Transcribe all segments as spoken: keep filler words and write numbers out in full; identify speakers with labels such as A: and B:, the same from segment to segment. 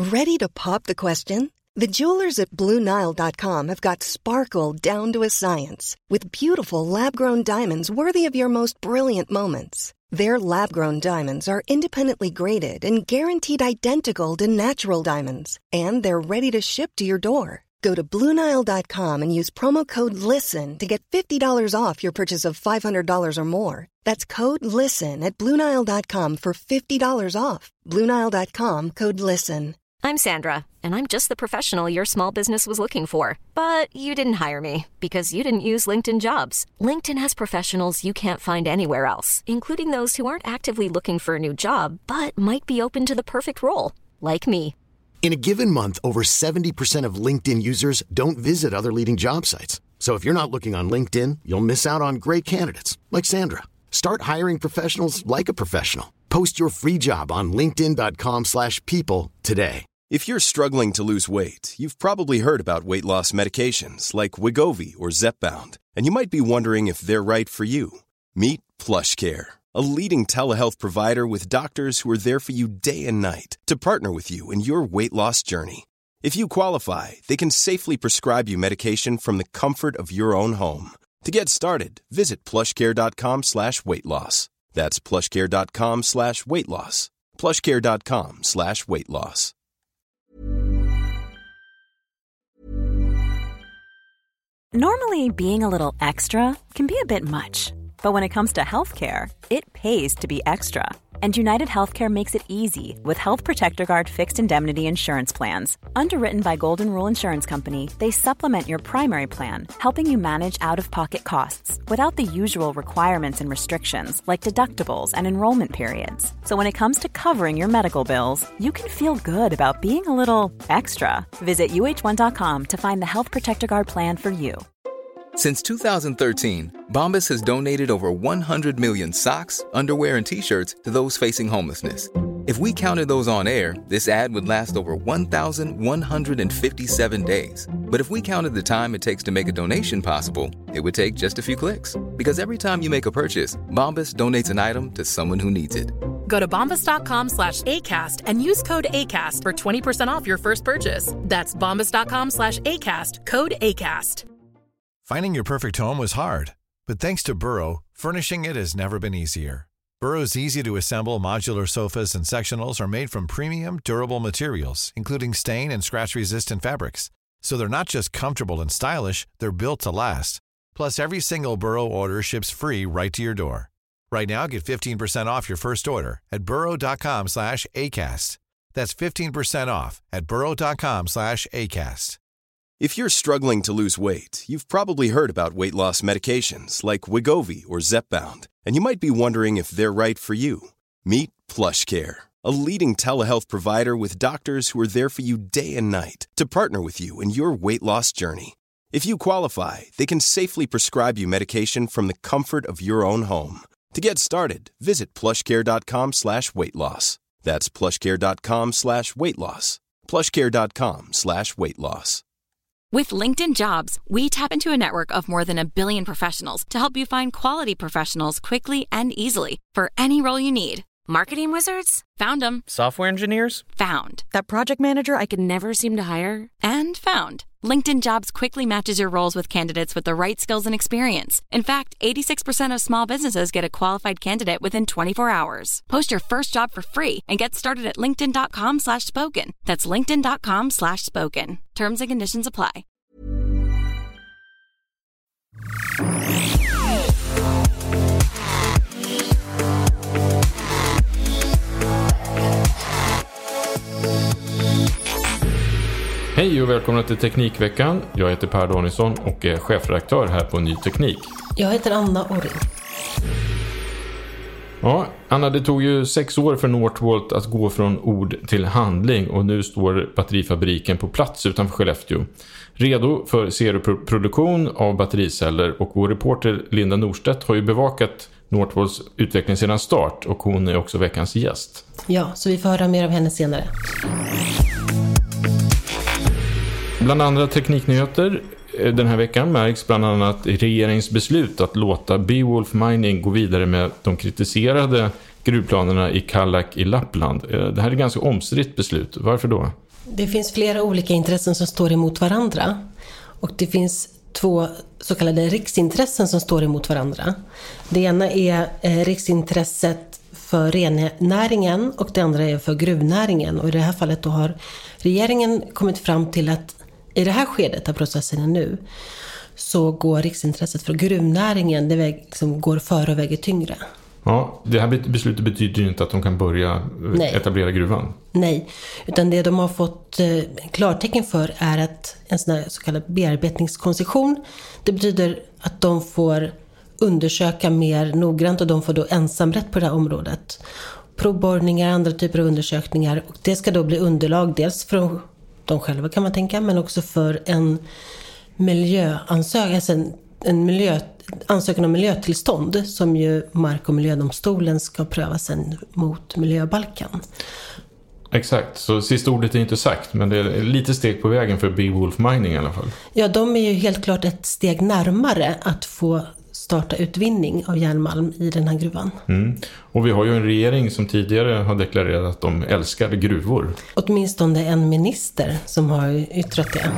A: Ready to pop the question? The jewelers at Blue Nile dot com have got sparkle down to a science with beautiful lab-grown diamonds worthy of your most brilliant moments. Their lab-grown diamonds are independently graded and guaranteed identical to natural diamonds, and they're ready to ship to your door. Go to Blue Nile dot com and use promo code LISTEN to get fifty dollars off your purchase of five hundred dollars or more. That's code LISTEN at Blue Nile dot com for fifty dollars off. Blue Nile dot com, code LISTEN.
B: I'm Sandra, and I'm just the professional your small business was looking for. But you didn't hire me because you didn't use LinkedIn Jobs. LinkedIn has professionals you can't find anywhere else, including those who aren't actively looking for a new job, but might be open to the perfect role, like me.
C: In a given month, over seventy percent of LinkedIn users don't visit other leading job sites. So if you're not looking on LinkedIn, you'll miss out on great candidates, like Sandra. Start hiring professionals like a professional. Post your free job on linkedin dot com slash people today.
D: If you're struggling to lose weight, you've probably heard about weight loss medications like Wegovy or Zepbound, and you might be wondering if they're right for you. Meet PlushCare, a leading telehealth provider with doctors who are there for you day and night to partner with you in your weight loss journey. If you qualify, they can safely prescribe you medication from the comfort of your own home. To get started, visit plushcare.com slash weight loss. That's plushcare.com slash weight loss. plushcare.com slash weight loss.
E: Normally, being a little extra can be a bit much. But when it comes to healthcare, it pays to be extra. And United Healthcare makes it easy with Health Protector Guard fixed indemnity insurance plans. Underwritten by Golden Rule Insurance Company, they supplement your primary plan, helping you manage out-of-pocket costs without the usual requirements and restrictions like deductibles and enrollment periods. So when it comes to covering your medical bills, you can feel good about being a little extra. Visit U H one dot com to find the Health Protector Guard plan for you.
F: Since two thousand thirteen, Bombas has donated over one hundred million socks, underwear, and T-shirts to those facing homelessness. If we counted those on air, this ad would last over one thousand one hundred fifty-seven days. But if we counted the time it takes to make a donation possible, it would take just a few clicks. Because every time you make a purchase, Bombas donates an item to someone who needs it.
G: Go to bombas.com slash ACAST and use code ACAST for twenty percent off your first purchase. That's bombas.com slash ACAST, code ACAST.
H: Finding your perfect home was hard, but thanks to Burrow, furnishing it has never been easier. Burrow's easy-to-assemble modular sofas and sectionals are made from premium, durable materials, including stain and scratch-resistant fabrics. So they're not just comfortable and stylish, they're built to last. Plus, every single Burrow order ships free right to your door. Right now, get fifteen percent off your first order at burrow.com slash ACAST. That's fifteen percent off at burrow.com slash ACAST.
D: If you're struggling to lose weight, you've probably heard about weight loss medications like Wegovy or Zepbound, and you might be wondering if they're right for you. Meet PlushCare, a leading telehealth provider with doctors who are there for you day and night to partner with you in your weight loss journey. If you qualify, they can safely prescribe you medication from the comfort of your own home. To get started, visit plushcare.com slash weight loss. That's plushcare.com slash weight loss. plushcare.com slash weight loss.
I: With LinkedIn Jobs, we tap into a network of more than a billion professionals to help you find quality professionals quickly and easily for any role you need. Marketing wizards? Found them.
J: Software engineers?
I: Found.
K: That project manager I could never seem to hire?
I: And found. LinkedIn Jobs quickly matches your roles with candidates with the right skills and experience. In fact, eighty-six percent of small businesses get a qualified candidate within twenty-four hours. Post your first job for free and get started at linkedin.com slash spoken. That's linkedin.com slash spoken. Terms and conditions apply.
L: Hej och välkomna till Teknikveckan. Jag heter Per Danielsson och är chefredaktör här på Ny Teknik.
M: Jag heter Anna Orring.
L: Ja, Anna, det tog ju sex år för Northvolt att gå från ord till handling och nu står batterifabriken på plats utanför Skellefteå. Redo för serieproduktion av battericeller, och vår reporter Linda Norstedt har ju bevakat Northvolts utveckling sedan start och hon är också veckans gäst.
M: Ja, så vi får höra mer av henne senare.
L: Bland andra tekniknyheter den här veckan märks bland annat regeringens beslut att låta Beowulf Mining gå vidare med de kritiserade gruvplanerna i Kallak i Lappland. Det här är ett ganska omstritt beslut. Varför då?
M: Det finns flera olika intressen som står emot varandra. Och det finns två så kallade riksintressen som står emot varandra. Det ena är eh, riksintresset för rennäringen och det andra är för gruvnäringen. Och i det här fallet då har regeringen kommit fram till att i det här skedet av processen är nu så går riksintresset för gruvnäringen, det väg, liksom går före och väger tyngre.
L: Ja, det här beslutet betyder ju inte att de kan börja Nej. etablera gruvan.
M: Nej, utan det de har fått eh, klartecken för är att en sån här så kallad bearbetningskoncession, det betyder att de får undersöka mer noggrant och de får då ensamrätt på det här området. Provborrningar, andra typer av undersökningar, och det ska då bli underlag dels för de själva kan man tänka, men också för en miljöansökan, alltså en, en miljö, ansökan om miljötillstånd som ju Mark- och miljödomstolen ska pröva sen mot miljöbalken.
L: Exakt, så sista ordet är inte sagt, men det är lite steg på vägen för Beowulf Mining i alla fall.
M: Ja, de är ju helt klart ett steg närmare att få starta utvinning av järnmalm i den här gruvan.
L: Mm. Och vi har ju en regering som tidigare har deklarerat att de älskar gruvor.
M: Åtminstone en minister som har yttrat det.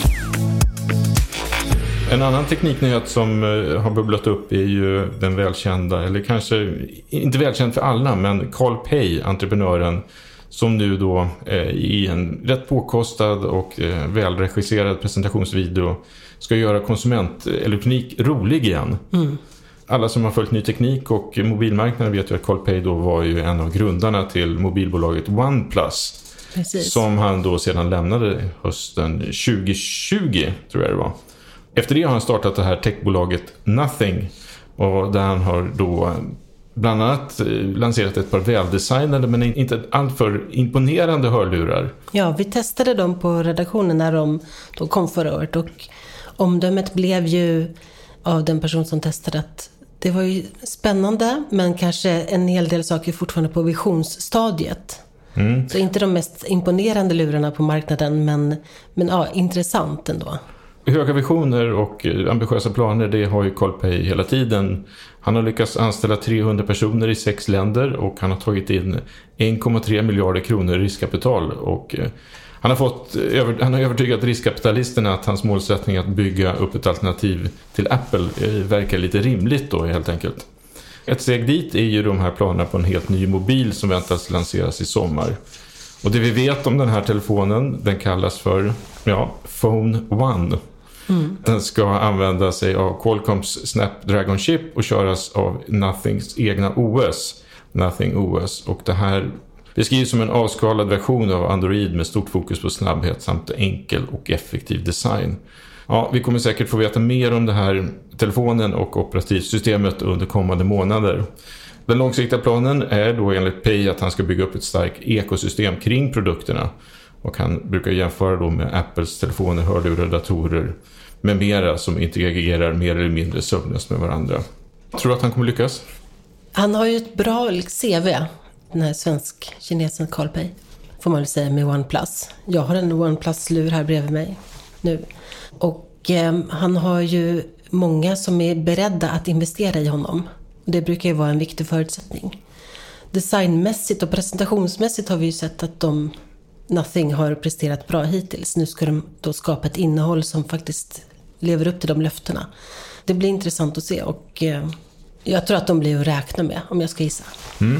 L: En annan tekniknyhet som har bubblat upp är ju den välkända, eller kanske inte välkänd för alla, men Carl Pei, entreprenören, som nu då eh, i en rätt påkostad och eh, välregisserad presentationsvideo ska göra konsumentelektronik rolig igen. Mm. Alla som har följt ny teknik och mobilmarknaden vet ju att Carl Pei då var ju en av grundarna till mobilbolaget OnePlus.
M: Precis.
L: Som han då sedan lämnade hösten tjugo tjugo, tror jag det var. Efter det har han startat det här techbolaget Nothing, och där han har då bland annat lanserat ett par väldesignade men inte alltför imponerande hörlurar.
M: Ja, vi testade dem på redaktionen när de då kom förra året, och omdömet blev ju av den person som testade att det var ju spännande, men kanske en hel del saker fortfarande på visionsstadiet. Mm. Så inte de mest imponerande lurarna på marknaden, men, men ja, intressant ändå.
L: Höga visioner och ambitiösa planer, det har ju Carl Pei hela tiden. Han har lyckats anställa trehundra personer i sex länder och han har tagit in en komma tre miljarder kronor i riskkapital. Och han har, fått, han har övertygat riskkapitalisterna att hans målsättning att bygga upp ett alternativ till Apple verkar lite rimligt då helt enkelt. Ett steg dit är ju de här planerna på en helt ny mobil som väntas lanseras i sommar. Och det vi vet om den här telefonen, den kallas för ja, Phone One. Mm. Den ska använda sig av Qualcomms Snapdragon chip och köras av Nothings egna O S, Nothing O S. Och det här beskrivs som en avskalad version av Android med stort fokus på snabbhet samt enkel och effektiv design. Ja, vi kommer säkert få veta mer om det här telefonen och operativsystemet under kommande månader. Den långsiktiga planen är då enligt Pei att han ska bygga upp ett starkt ekosystem kring produkterna. Och han brukar jämföra då med Apples telefoner, hörlurar, datorer med mera som interagerar mer eller mindre sömlöst med varandra. Tror du att han kommer lyckas?
M: Han har ju ett bra C V, den här svensk-kinesen Carl Pei, får man väl säga, med OnePlus. Jag har en OnePlus-lur här bredvid mig nu. Och eh, han har ju många som är beredda att investera i honom. Det brukar ju vara en viktig förutsättning. Designmässigt och presentationsmässigt har vi ju sett att de Nothing har presterat bra hittills. Nu ska de då skapa ett innehåll som faktiskt lever upp till de löftena. Det blir intressant att se, och eh, jag tror att de blir att räkna med, om jag ska gissa. Mm.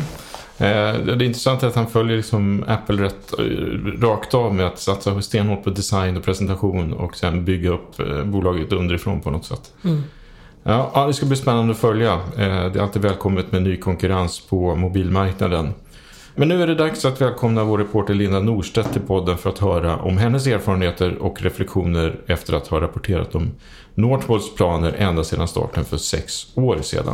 L: Eh, det är intressant att han följer liksom Apple rätt rakt av med att satsa stenhårt på design och presentation och sen bygga upp eh, bolaget underifrån på något sätt. Mm. Ja, ja, det ska bli spännande att följa. Eh, det är alltid välkommet med ny konkurrens på mobilmarknaden. Men nu är det dags att välkomna vår reporter Linda Norstedt till podden för att höra om hennes erfarenheter och reflektioner efter att ha rapporterat om Northvolts planer ända sedan starten för sex år sedan.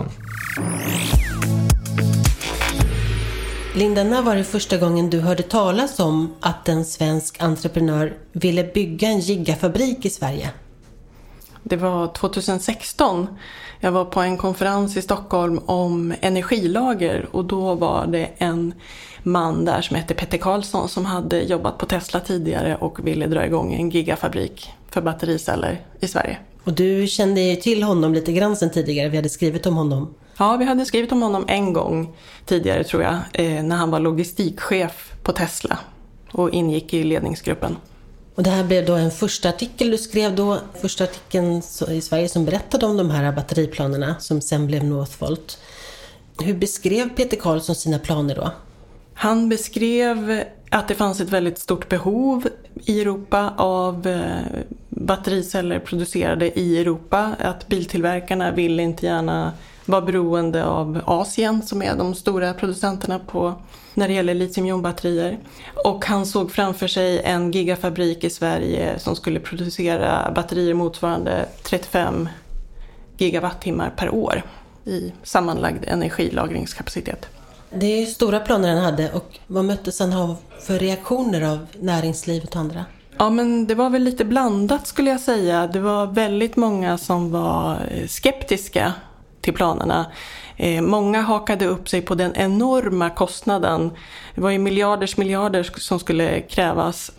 M: Linda, när var det första gången du hörde talas om att en svensk entreprenör ville bygga en gigafabrik i Sverige?
J: Det var tjugohundrasexton. Jag var på en konferens i Stockholm om energilager, och då var det en man där som hette Petter Karlsson som hade jobbat på Tesla tidigare och ville dra igång en gigafabrik för battericeller i Sverige.
M: Och du kände ju till honom lite grann sedan tidigare, vi hade skrivit om honom.
J: Ja, vi hade skrivit om honom en gång tidigare tror jag, eh, när han var logistikchef på Tesla. och ingick i ledningsgruppen.
M: Och det här blev då en första artikel du skrev då, första artikeln i Sverige som berättade om de här batteriplanerna som sen blev Northvolt. Hur beskrev Peter Karlsson sina planer då?
J: Han beskrev att det fanns ett väldigt stort behov i Europa av battericeller producerade i Europa. Att biltillverkarna vill inte gärna vara beroende av Asien som är de stora producenterna på när det gäller litiumjonbatterier. Och han såg framför sig en gigafabrik i Sverige som skulle producera batterier motsvarande trettiofem gigawattimmar per år i sammanlagd energilagringskapacitet.
M: Det är ju stora planer han hade, och vad möttes han av för reaktioner av näringslivet och andra?
J: Ja, men det var väl lite blandat skulle jag säga. Det var väldigt många som var skeptiska till planerna. Eh, många hakade upp sig på den enorma kostnaden. Det var ju miljarders miljarder som skulle krävas.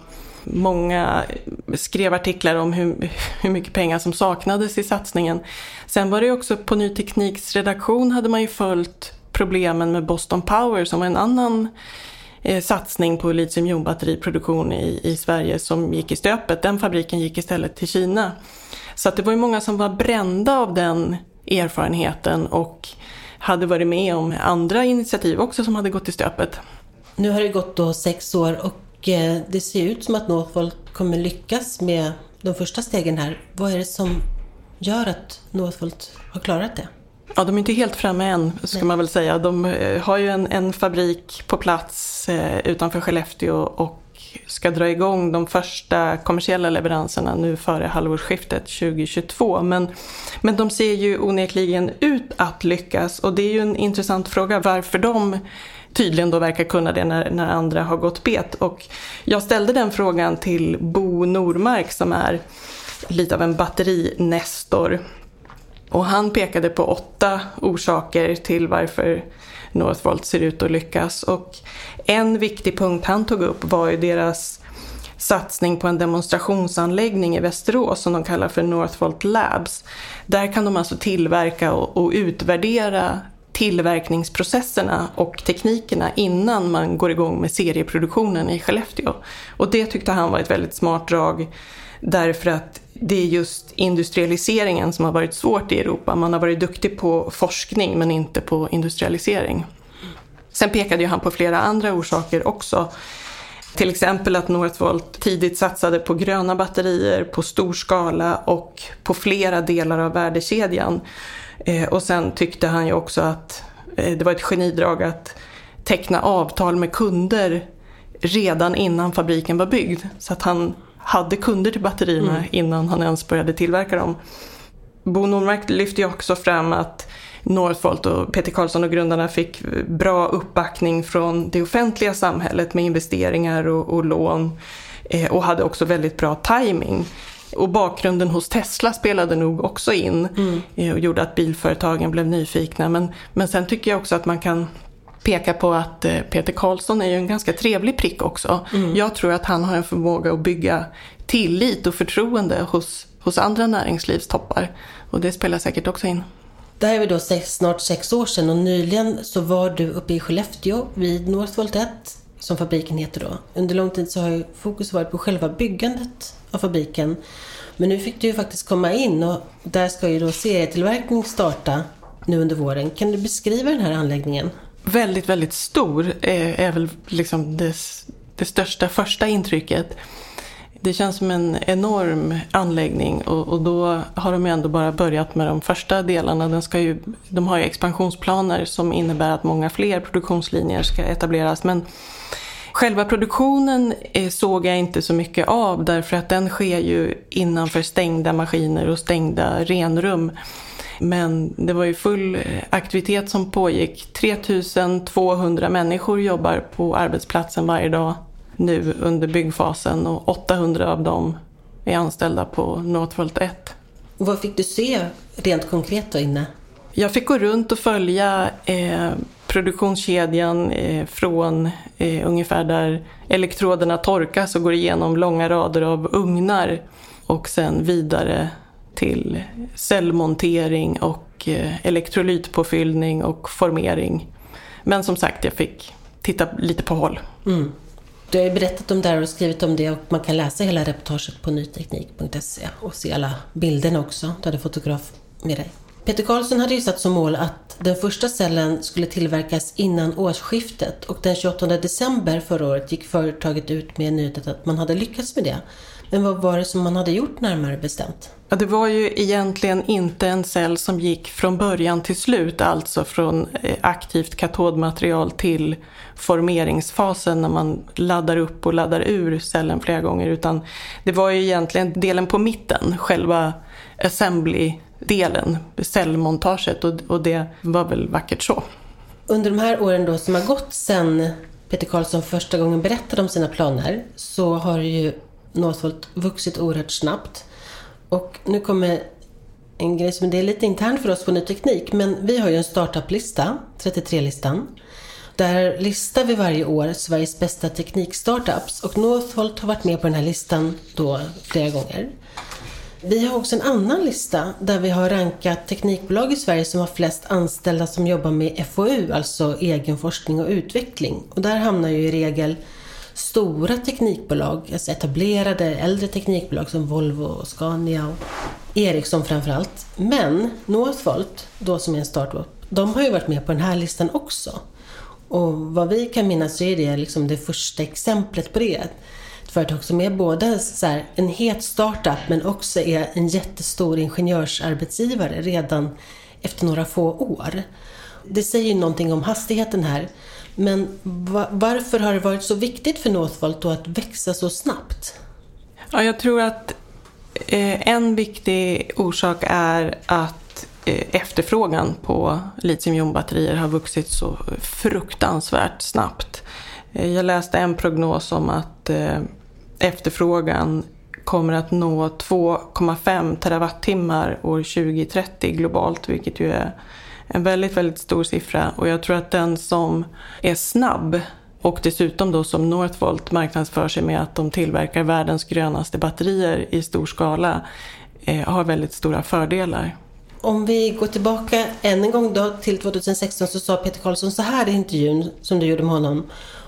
J: Många skrev artiklar om hur, hur mycket pengar som saknades i satsningen. Sen var det också på Ny Tekniks redaktion hade man ju följt problemen med Boston Power som var en annan eh, satsning på litiumjonbatteriproduktion i, i Sverige som gick i stöpet. Den fabriken gick istället till Kina. Så att det var ju många som var brända av den erfarenheten och hade varit med om andra initiativ också som hade gått i stöpet.
M: Nu har det gått då sex år och eh, det ser ut som att Northvolt kommer lyckas med de första stegen här. Vad är det som gör att Northvolt har klarat det?
J: Ja, de är inte helt framme än, ska man väl säga. De har ju en, en fabrik på plats eh, utanför Skellefteå och ska dra igång de första kommersiella leveranserna nu före halvårsskiftet tjugohundratjugotvå. Men, men de ser ju onekligen ut att lyckas, och det är ju en intressant fråga varför de tydligen då verkar kunna det när, när andra har gått bet. Och jag ställde den frågan till Bo Normark som är lite av en batterinestor. Och han pekade på åtta orsaker till varför Northvolt ser ut att lyckas. Och en viktig punkt han tog upp var ju deras satsning på en demonstrationsanläggning i Västerås som de kallar för Northvolt Labs. Där kan de alltså tillverka och, och utvärdera tillverkningsprocesserna och teknikerna innan man går igång med serieproduktionen i Skellefteå. Och det tyckte han var ett väldigt smart drag därför att det är just industrialiseringen som har varit svårt i Europa. Man har varit duktig på forskning men inte på industrialisering. Sen pekade ju han på flera andra orsaker också. Till exempel att Northvolt tidigt satsade på gröna batterier, på stor skala och på flera delar av värdekedjan. Eh, och sen tyckte han ju också att eh, det var ett genidrag att teckna avtal med kunder redan innan fabriken var byggd. Så att han hade kunder till batterierna mm. innan han ens började tillverka dem. Bo Normark lyfte ju också fram att Northvolt och Peter Karlsson och grundarna fick bra uppbackning från det offentliga samhället med investeringar och, och lån eh, och hade också väldigt bra timing. Och bakgrunden hos Tesla spelade nog också in mm. eh, och gjorde att bilföretagen blev nyfikna. Men, men sen tycker jag också att man kan peka på att eh, Peter Karlsson är ju en ganska trevlig prick också. Mm. Jag tror att han har en förmåga att bygga tillit och förtroende hos, hos andra näringslivstoppar. Och det spelar säkert också in.
M: Det här är då sex, snart sex år sedan och nyligen så var du uppe i Skellefteå vid Northvolt ett, som fabriken heter då. Under lång tid så har ju fokus varit på själva byggandet av fabriken. Men nu fick du ju faktiskt komma in och där ska ju då serietillverkning starta nu under våren. Kan du beskriva den här anläggningen?
J: Väldigt, väldigt stor är, är väl liksom det, det största första intrycket. Det känns som en enorm anläggning och, och då har de ju ändå bara börjat med de första delarna. Den ska ju, de har ju expansionsplaner som innebär att många fler produktionslinjer ska etableras. Men själva produktionen såg jag inte så mycket av därför att den sker ju innanför stängda maskiner och stängda renrum. Men det var ju full aktivitet som pågick. tre tusen tvåhundra människor jobbar på arbetsplatsen varje dag nu under byggfasen och åttahundra av dem är anställda på Northvolt ett.
M: Vad fick du se rent konkret då inne?
J: Jag fick gå runt och följa eh, produktionskedjan eh, från eh, ungefär där elektroderna torkas och går igenom långa rader av ugnar och sen vidare till cellmontering och eh, elektrolytpåfyllning och formering. Men som sagt, jag fick titta lite på håll.
M: Mm. Du har ju berättat om det här och skrivit om det, och man kan läsa hela reportaget på nyteknik punkt se och se alla bilderna också. Du hade fotograf med dig. Peter Carlsson hade ju satt som mål att den första cellen skulle tillverkas innan årsskiftet, och den tjugoåttonde december förra året gick företaget ut med nyheten att man hade lyckats med det. Men vad var det som man hade gjort närmare bestämt?
J: Ja, det var ju egentligen inte en cell som gick från början till slut, alltså från aktivt katodmaterial till formeringsfasen när man laddar upp och laddar ur cellen flera gånger, utan det var ju egentligen delen på mitten, själva assembly-delen, cellmontaget, och, och det var väl vackert så.
M: Under de här åren då som har gått sedan Peter Carlsson första gången berättade om sina planer, så har ju Northvolt vuxit oerhört snabbt. Och nu kommer en grej som det är lite intern för oss på Ny Teknik, men vi har ju en startup-lista, trettiotre-listan. Där listar vi varje år Sveriges bästa teknikstartups, och Northvolt har varit med på den här listan då flera gånger. Vi har också en annan lista där vi har rankat teknikbolag i Sverige som har flest anställda som jobbar med F O U, alltså egen forskning och utveckling. Och där hamnar ju i regel stora teknikbolag, alltså etablerade äldre teknikbolag som Volvo och Scania och Ericsson framförallt. Men Northvolt, då som är en startup, de har ju varit med på den här listan också. Och vad vi kan minnas så är det liksom det första exemplet på det. Ett företag som är både så här, en het startup men också är en jättestor ingenjörsarbetsgivare redan efter några få år. Det säger ju någonting om hastigheten här. Men varför har det varit så viktigt för Northvolt då att växa så snabbt?
J: Ja, jag tror att eh, en viktig orsak är att eh, efterfrågan på litiumjonbatterier har vuxit så fruktansvärt snabbt. Eh, jag läste en prognos om att eh, efterfrågan kommer att nå två komma fem terawattimmar år tjugo trettio globalt, vilket ju är en väldigt, väldigt stor siffra. Och jag tror att den som är snabb, och dessutom då som Northvolt marknadsför sig med att de tillverkar världens grönaste batterier i stor skala, eh, har väldigt stora fördelar.
M: Om vi går tillbaka än en gång då till tjugohundrasexton, så sa Peter Carlsson så här i intervjun som du gjorde med honom.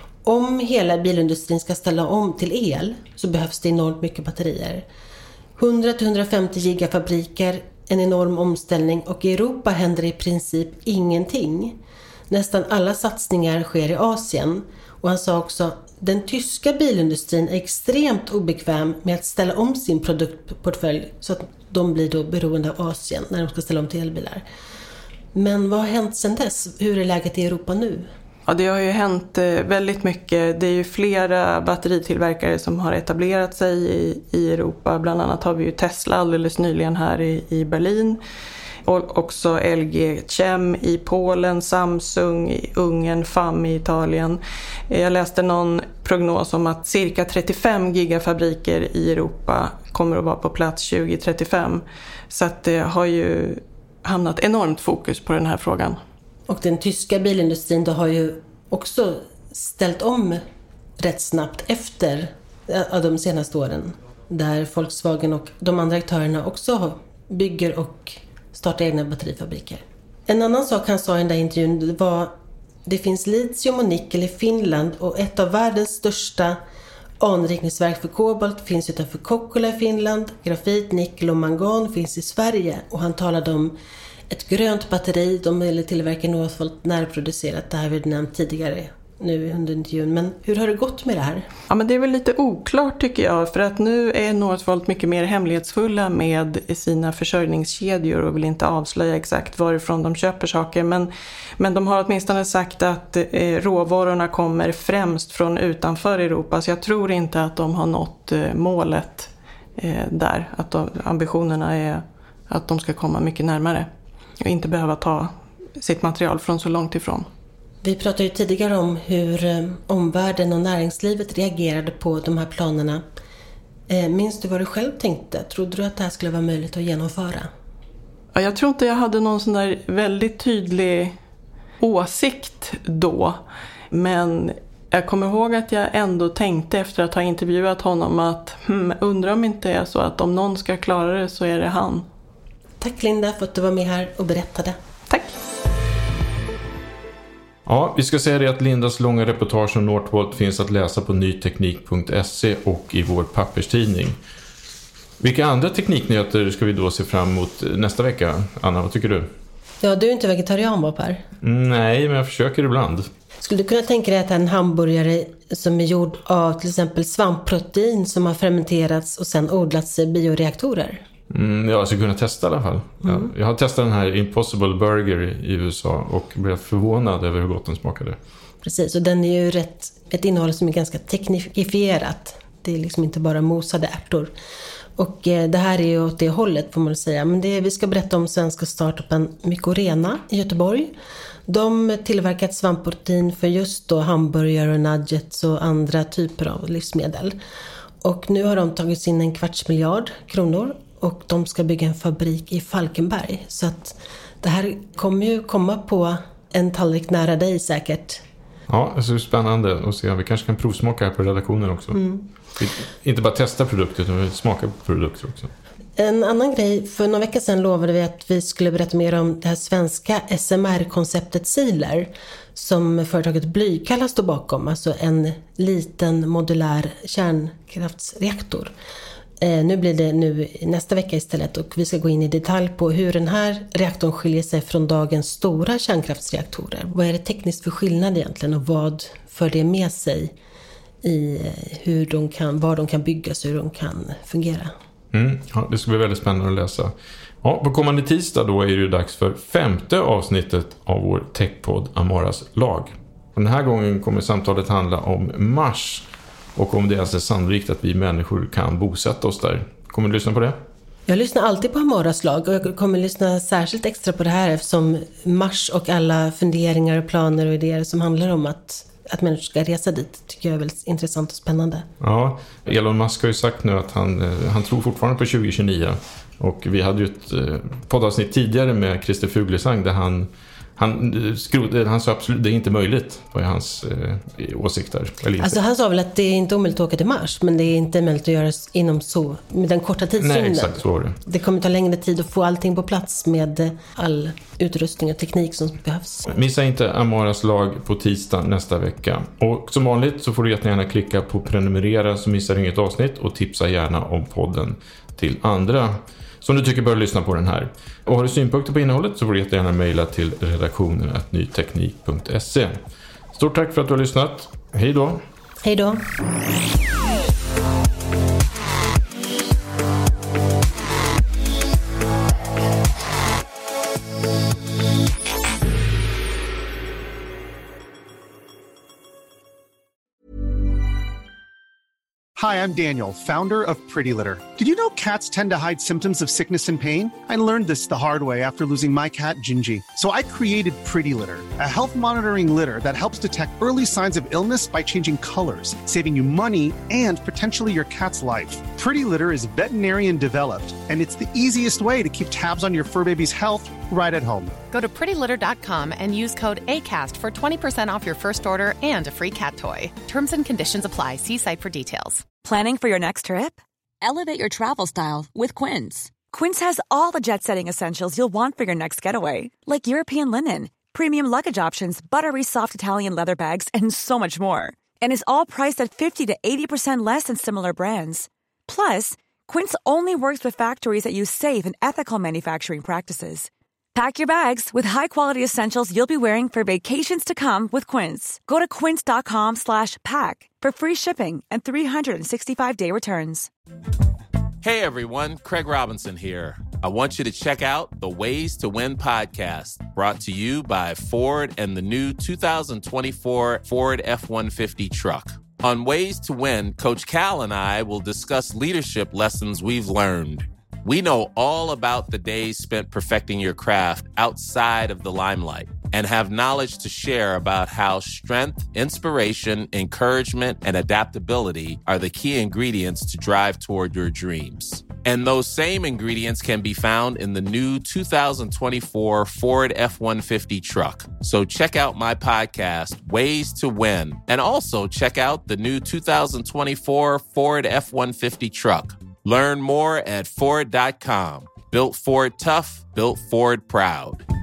M: Om hela bilindustrin ska ställa om till el så behövs det enormt mycket batterier. hundra till hundrafemtio gigafabriker, en enorm omställning, och i Europa händer i princip ingenting. Nästan alla satsningar sker i Asien, och han sa också den tyska bilindustrin är extremt obekväm med att ställa om sin produktportfölj så att de blir då beroende av Asien när de ska ställa om till elbilar. Men vad har hänt sedan dess? Hur är läget i Europa nu?
J: Ja, det har ju hänt väldigt mycket. Det är ju flera batteritillverkare som har etablerat sig i, i Europa. Bland annat har vi ju Tesla alldeles nyligen här i, i Berlin. Och också L G Chem i Polen, Samsung i Ungern, F A M i Italien. Jag läste någon prognos om att cirka trettiofem gigafabriker i Europa kommer att vara på plats tjugo trettiofem. Så att det har ju hamnat enormt fokus på den här frågan.
M: Och den tyska bilindustrin då har ju också ställt om rätt snabbt efter de senaste åren. Där Volkswagen och de andra aktörerna också bygger och startar egna batterifabriker. En annan sak han sa i den där intervjun var det finns litium och nickel i Finland, och ett av världens största anrikningsverk för kobolt finns utanför Kokkola i Finland. Grafit, nickel och mangan finns i Sverige, och han talade om ett grönt batteri. De ville tillverka Northvolt närproducerat. Det här har vi nämnt tidigare nu under intervjun. Men hur har det gått med det här?
J: Ja, men det är väl lite oklart tycker jag. För att nu är Northvolt mycket mer hemlighetsfulla med sina försörjningskedjor och vill inte avslöja exakt varifrån de köper saker. Men, men de har åtminstone sagt att eh, råvarorna kommer främst från utanför Europa. Så jag tror inte att de har nått eh, målet eh, där. Att de, ambitionerna är att de ska komma mycket närmare. Och inte behöva ta sitt material från så långt ifrån.
M: Vi pratade ju tidigare om hur eh, omvärlden och näringslivet reagerade på de här planerna. Eh, minns du vad du själv tänkte? Trodde du att det här skulle vara möjligt att genomföra?
J: Ja, jag tror inte jag hade någon sån där väldigt tydlig åsikt då. Men jag kommer ihåg att jag ändå tänkte efter att ha intervjuat honom att hmm, undrar om inte är så att om någon ska klara det så är det han.
M: Tack Linda för att du var med här och berättade.
J: Tack.
L: Ja, vi ska säga det att Lindas långa reportage om Northvolt finns att läsa på nyteknik punkt se och i vår papperstidning. Vilka andra tekniknyheter ska vi då se fram emot nästa vecka? Anna, vad tycker du?
M: Ja, du är inte vegetarian, va, Per?
L: Nej, men jag försöker ibland.
M: Skulle du kunna tänka dig att en hamburgare som är gjord av till exempel svampprotein som har fermenterats och sen odlats i bioreaktorer?
L: Mm, jag skulle kunna testa i alla fall.
M: Mm.
L: Jag, jag har testat den här Impossible Burger i U S A och blev förvånad över hur gott den smakade.
M: Precis, och den är ju rätt, ett innehåll som är ganska teknifierat. Det är liksom inte bara mosade ärtor. Och eh, det här är ju åt det hållet, får man säga. Men det, vi ska berätta om svenska startupen Mykorena i Göteborg. De tillverkar ett svampprotein för just då hamburgare och nuggets och andra typer av livsmedel. Och nu har de tagit in en kvarts miljard kronor och de ska bygga en fabrik i Falkenberg. Så att det här kommer ju komma på en tallrik nära dig säkert.
L: Ja, det är spännande att se. Vi kanske kan provsmaka här på redaktionen också. Mm. Inte bara testa produkter utan smaka på produkter också.
M: En annan grej, för några veckor sedan lovade vi att vi skulle berätta mer om det här svenska S M R-konceptet Sealer som företaget Blykalla står bakom, alltså en liten modulär kärnkraftsreaktor. Eh, nu blir det nu nästa vecka istället och vi ska gå in i detalj på hur den här reaktorn skiljer sig från dagens stora kärnkraftsreaktorer. Vad är det tekniskt för skillnad egentligen och vad för det med sig i hur de kan, var de kan byggas och hur de kan fungera?
L: Mm, ja, det ska bli väldigt spännande att läsa. Ja, på kommande tisdag då är det ju dags för femte avsnittet av vår techpodd Amaras lag. Och den här gången kommer samtalet handla om Mars och om det är alltså sannolikt att vi människor kan bosätta oss där. Kommer du lyssna på det?
M: Jag lyssnar alltid på Amaras lag och jag kommer lyssna särskilt extra på det här eftersom Mars och alla funderingar och planer och idéer som handlar om att att människor ska resa dit tycker jag är väldigt intressant och spännande.
L: Ja, Elon Musk har ju sagt nu att han, han tror fortfarande på tjugo tjugonio. Och vi hade ju ett poddavsnitt tidigare med Christer Fuglesang där han, han, skrod, han sa absolut det är inte möjligt, vad är hans eh, åsikter. Eller
M: alltså han sa väl att det är inte omöjligt att åka till Mars, men det är inte möjligt att göra inom så, med den korta tidsrymden.
L: Nej, exakt så var det.
M: Det kommer ta längre tid att få allting på plats med all utrustning och teknik som behövs.
L: Missa inte Amaras lag på tisdag nästa vecka. Och som vanligt så får du jättegärna klicka på prenumerera så missar du inget avsnitt och tipsa gärna om podden till andra som du tycker bör lyssna på den här. Och har du synpunkter på innehållet så får du jättegärna mejla till redaktionen at nyteknik punkt se. Stort tack för att du har lyssnat. Hej då!
M: Hej då!
N: Hi, I'm Daniel, founder of Pretty Litter. Did you know cats tend to hide symptoms of sickness and pain? I learned this the hard way after losing my cat, Gingy. So I created Pretty Litter, a health monitoring litter that helps detect early signs of illness by changing colors, saving you money and potentially your cat's life. Pretty Litter is veterinarian developed, and it's the easiest way to keep tabs on your fur baby's health right at home.
O: Go to pretty litter dot com and use code ACAST for twenty percent off your first order and a free cat toy. Terms and conditions apply. See site for details.
I: Planning for your next trip?
P: Elevate your travel style with Quince.
I: Quince has all the jet-setting essentials you'll want for your next getaway, like European linen, premium luggage options, buttery soft Italian leather bags, and so much more. And is all priced at fifty to eighty percent less than similar brands. Plus, Quince only works with factories that use safe and ethical manufacturing practices. Pack your bags with high-quality essentials you'll be wearing for vacations to come with Quince. Go to quince dot com slash pack for free shipping and three sixty-five day returns.
Q: Hey everyone, Craig Robinson here. I want you to check out the Ways to Win podcast, brought to you by Ford and the new two thousand twenty-four Ford F one fifty truck. On Ways to Win, Coach Cal and I will discuss leadership lessons we've learned. We know all about the days spent perfecting your craft outside of the limelight and have knowledge to share about how strength, inspiration, encouragement, and adaptability are the key ingredients to drive toward your dreams. And those same ingredients can be found in the new two thousand twenty-four Ford F one fifty truck. So check out my podcast, Ways to Win, and also check out the new two thousand twenty-four Ford F one fifty truck. Learn more at Ford dot com. Built Ford tough, built Ford proud.